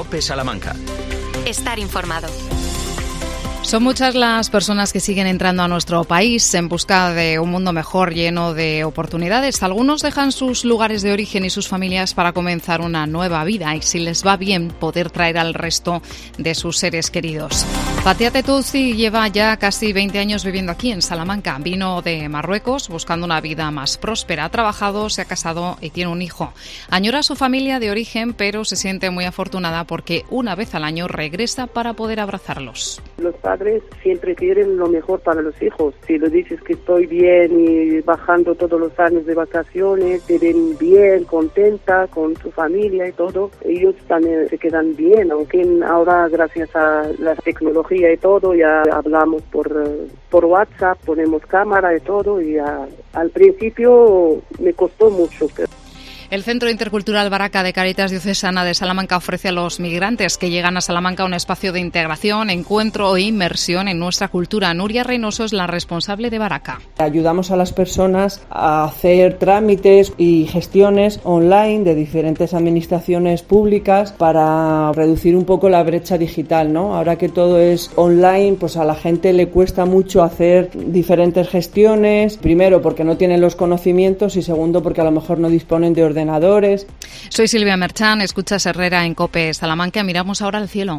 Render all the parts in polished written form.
COPE Salamanca. Estar informado. Son muchas las personas que siguen entrando a nuestro país en busca de un mundo mejor, lleno de oportunidades. Algunos dejan sus lugares de origen y sus familias para comenzar una nueva vida y, si les va bien, poder traer al resto de sus seres queridos. Fatia Tetouzi lleva ya casi 20 años viviendo aquí en Salamanca. Vino de Marruecos buscando una vida más próspera. Ha trabajado, se ha casado y tiene un hijo. Añora a su familia de origen, pero se siente muy afortunada porque una vez al año regresa para poder abrazarlos. Los padres siempre quieren lo mejor para los hijos. Si le dices que estoy bien y bajando todos los años de vacaciones, te ven bien, contenta con su familia y todo, ellos también se quedan bien, aunque ahora gracias a la tecnología y todo ya hablamos por WhatsApp, ponemos cámara y todo, y al principio me costó mucho. El Centro Intercultural Baraka de Cáritas Diocesana de Salamanca ofrece a los migrantes que llegan a Salamanca un espacio de integración, encuentro e inmersión en nuestra cultura. Nuria Reynoso es la responsable de Baraka. Ayudamos a las personas a hacer trámites y gestiones online de diferentes administraciones públicas para reducir un poco la brecha digital, ¿no? Ahora que todo es online, pues a la gente le cuesta mucho hacer diferentes gestiones. Primero, porque no tienen los conocimientos, y segundo, porque a lo mejor no disponen de ordenadores. Soy Silvia Merchán, escuchas Herrera en COPE Salamanca. Miramos ahora al cielo.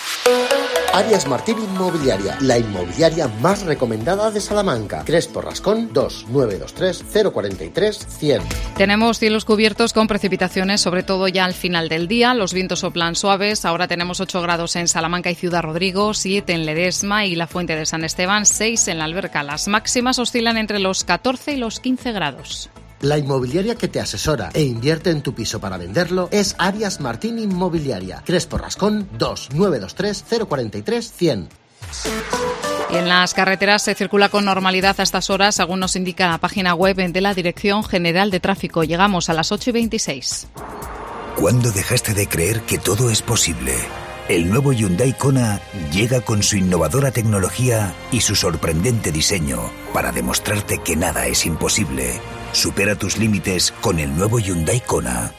Arias Martín Inmobiliaria, la inmobiliaria más recomendada de Salamanca. Crespo Rascón 2923 043 100. Tenemos cielos cubiertos con precipitaciones, sobre todo ya al final del día. Los vientos soplan suaves. Ahora tenemos 8 grados en Salamanca y Ciudad Rodrigo, 7 en Ledesma y la Fuente de San Esteban, 6 en la Alberca. Las máximas oscilan entre los 14 y los 15 grados. La inmobiliaria que te asesora e invierte en tu piso para venderlo es Arias Martín Inmobiliaria. Crespo Rascón 2923 043 100. Y en las carreteras se circula con normalidad a estas horas, según nos indica la página web de la Dirección General de Tráfico. Llegamos a las 8:26. ¿Cuándo dejaste de creer que todo es posible? El nuevo Hyundai Kona llega con su innovadora tecnología y su sorprendente diseño para demostrarte que nada es imposible. Supera tus límites con el nuevo Hyundai Kona.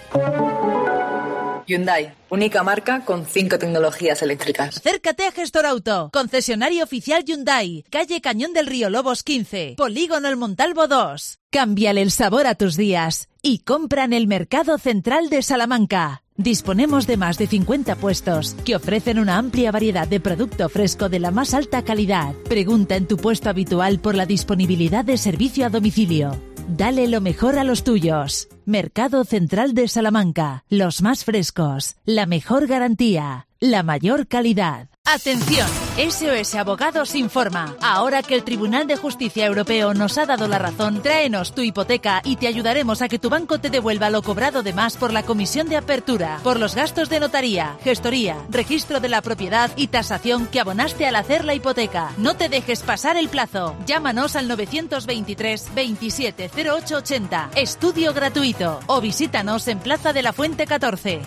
Hyundai, única marca con 5 tecnologías eléctricas. Acércate a Gestor Auto, concesionario oficial Hyundai, calle Cañón del Río Lobos 15, Polígono El Montalvo 2. Cámbiale el sabor a tus días y compra en el Mercado Central de Salamanca. Disponemos de más de 50 puestos que ofrecen una amplia variedad de producto fresco de la más alta calidad. Pregunta en tu puesto habitual por la disponibilidad de servicio a domicilio. Dale lo mejor a los tuyos. Mercado Central de Salamanca. Los más frescos. La mejor garantía. La mayor calidad. Atención, SOS Abogados informa. Ahora que el Tribunal de Justicia Europeo nos ha dado la razón, tráenos tu hipoteca y te ayudaremos a que tu banco te devuelva lo cobrado de más por la comisión de apertura, por los gastos de notaría, gestoría, registro de la propiedad y tasación que abonaste al hacer la hipoteca. No te dejes pasar el plazo. Llámanos al 923 27 08 80. Estudio gratuito. O visítanos en Plaza de la Fuente 14.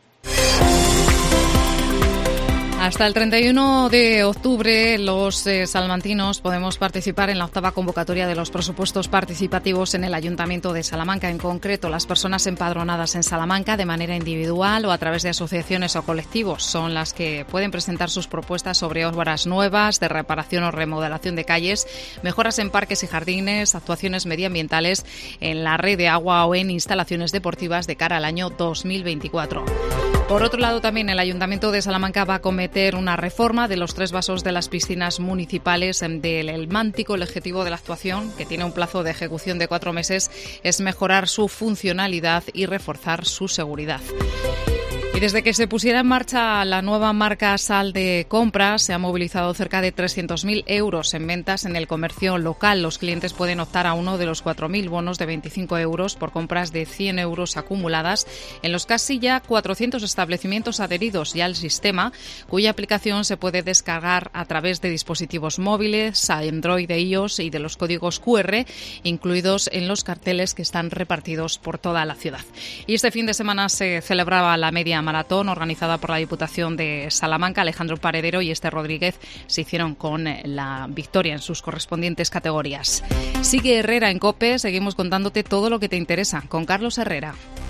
Hasta el 31 de octubre los salmantinos podemos participar en la 8ª convocatoria de los presupuestos participativos en el Ayuntamiento de Salamanca. En concreto, las personas empadronadas en Salamanca de manera individual o a través de asociaciones o colectivos son las que pueden presentar sus propuestas sobre obras nuevas de reparación o remodelación de calles, mejoras en parques y jardines, actuaciones medioambientales en la red de agua o en instalaciones deportivas de cara al año 2024. Por otro lado, también el Ayuntamiento de Salamanca va a acometer una reforma de los 3 vasos de las piscinas municipales del El Mántico. El objetivo de la actuación, que tiene un plazo de ejecución de 4 meses, es mejorar su funcionalidad y reforzar su seguridad. Y desde que se pusiera en marcha la nueva marca Sal de Compras, se han movilizado cerca de 300.000 euros en ventas en el comercio local. Los clientes pueden optar a uno de los 4.000 bonos de 25 euros por compras de 100 euros acumuladas en los casi ya 400 establecimientos adheridos ya al sistema, cuya aplicación se puede descargar a través de dispositivos móviles, Android e iOS y de los códigos QR incluidos en los carteles que están repartidos por toda la ciudad. Y este fin de semana se celebraba la media maratón organizada por la Diputación de Salamanca. Alejandro Paredero y Esther Rodríguez se hicieron con la victoria en sus correspondientes categorías. Sigue Herrera en COPE, seguimos contándote todo lo que te interesa con Carlos Herrera.